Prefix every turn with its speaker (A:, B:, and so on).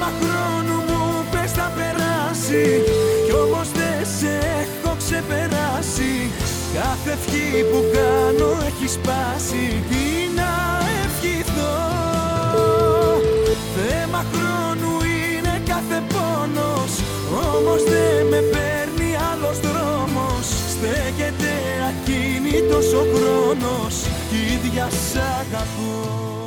A: Θέμα χρόνου μου πες θα περάσει, κι όμως δεν σε έχω ξεπεράσει. Κάθε ευχή που κάνω έχει σπάσει, τι να ευχηθώ. Θέμα χρόνου είναι κάθε πόνος, όμως δεν με παίρνει άλλος δρόμος. Στέκεται ακίνητος ο χρόνος, κι ίδια σ' αγαπώ.